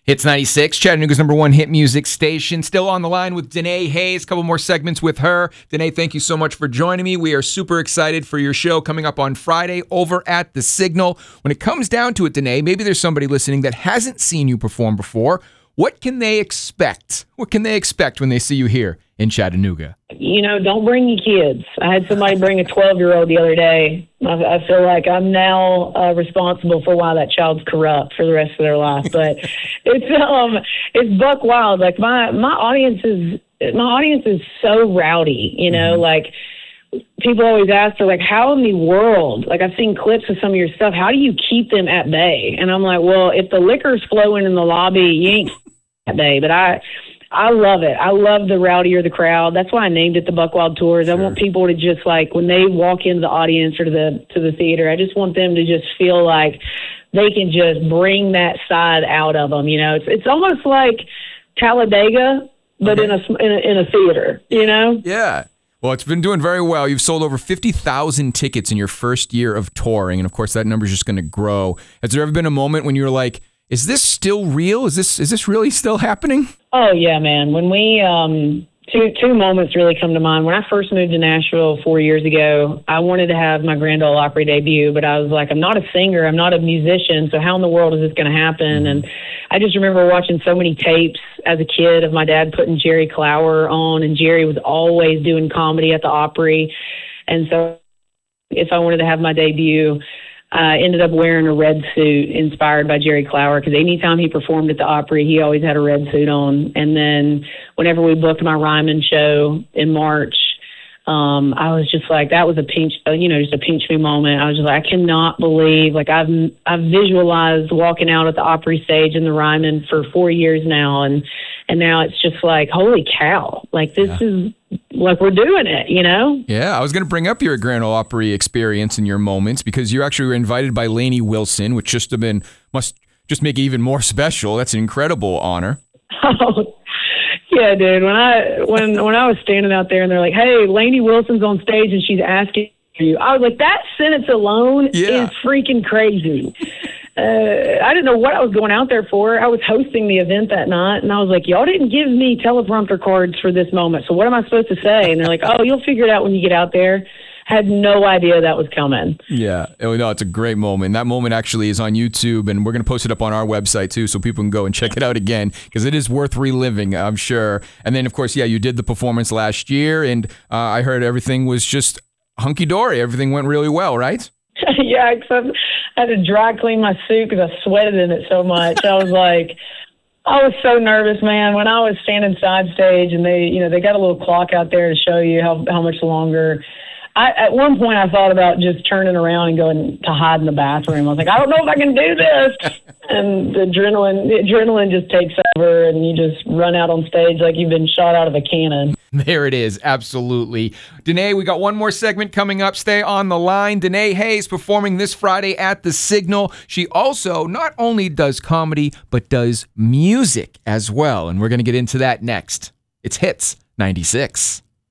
Hits 96, Chattanooga's number one hit music station. Still on the line with Danae Hayes. A couple more segments with her. Danae, thank you so much for joining me. We are super excited for your show coming up on Friday over at The Signal. When it comes down to it, Danae, maybe there's somebody listening that hasn't seen you perform before. What can they expect? What can they expect when they see you here in Chattanooga? Don't bring your kids. I had somebody bring a 12-year-old the other day. I feel like I'm now responsible for why that child's corrupt for the rest of their life. But it's buck wild. Like my audience is so rowdy. Like people always ask, they're like, how in the world? Like I've seen clips of some of your stuff. How do you keep them at bay? And I'm like, well, if the liquor's flowing in the lobby, you ain't at bay. But I love it. I love the rowdier the crowd. That's why I named it the Buck Wild Tours. Sure. I want people to just like when they walk into the audience or to the theater, I just want them to just feel like they can just bring that side out of them. It's almost like Talladega, but in a theater. Yeah. Well, it's been doing very well. You've sold over 50,000 tickets in your first year of touring, and of course that number's just going to grow. Has there ever been a moment when you were like, is this still real? Is this really still happening? Oh, yeah, man. When we, two moments really come to mind. When I first moved to Nashville 4 years ago, I wanted to have my Grand Ole Opry debut, but I was like, I'm not a singer. I'm not a musician. So how in the world is this going to happen? And I just remember watching so many tapes as a kid of my dad putting Jerry Clower on, and Jerry was always doing comedy at the Opry. And so if I wanted to have my debut, I ended up wearing a red suit inspired by Jerry Clower because anytime he performed at the Opry, he always had a red suit on. And then whenever we booked my Ryman show in March, I was just like, that was a pinch, just a pinch me moment. I was just like, I cannot believe, like I've visualized walking out at the Opry stage in the Ryman for 4 years now. And now it's just like, holy cow, like this is like we're doing it, Yeah, I was going to bring up your Grand Ole Opry experience and your moments because you actually were invited by Lainey Wilson, which must just make it even more special. That's an incredible honor. Oh, yeah, dude. When I was standing out there and they're like, hey, Lainey Wilson's on stage and she's asking for you, I was like, that sentence alone is freaking crazy. I didn't know what I was going out there for. I was hosting the event that night, and I was like, y'all didn't give me teleprompter cards for this moment, so what am I supposed to say? And they're like, oh, you'll figure it out when you get out there. Had no idea that was coming. Yeah. No, it's a great moment. That moment actually is on YouTube, and we're going to post it up on our website, too, so people can go and check it out again, because it is worth reliving, I'm sure. And then, of course, you did the performance last year, and I heard everything was just hunky-dory. Everything went really well, right? Yeah, except I had to dry clean my suit because I sweated in it so much. I was so nervous, man. When I was standing side stage and they got a little clock out there to show you how much longer. At one point I thought about just turning around and going to hide in the bathroom. I was like, I don't know if I can do this. And the adrenaline just takes over and you just run out on stage like you've been shot out of a cannon. There it is. Absolutely. Danae, we got one more segment coming up. Stay on the line. Danae Hayes performing this Friday at The Signal. She also not only does comedy, but does music as well. And we're going to get into that next. It's Hits 96.